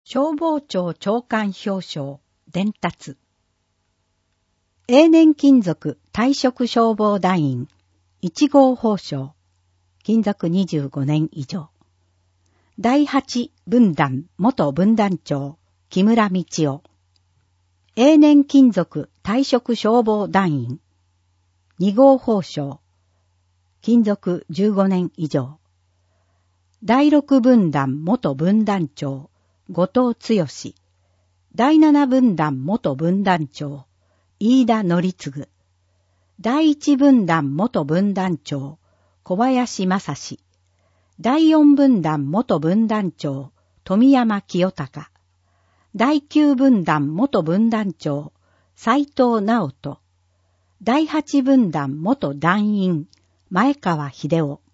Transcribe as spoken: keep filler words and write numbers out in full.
消防庁長官表彰伝達。永年勤続退職消防団員いち号褒章、勤続にじゅうごねん以上。第八分団元分団長木村道夫。永年勤続退職消防団員に号褒章、勤続じゅうごねん以上。第六分団元分団長後藤剛。第七分団元分団長飯田則次。第一分団元分団長小林正史。第四分団元分団長富山清隆。第九分団元分団長斉藤直人。第八分団元団員前川秀夫。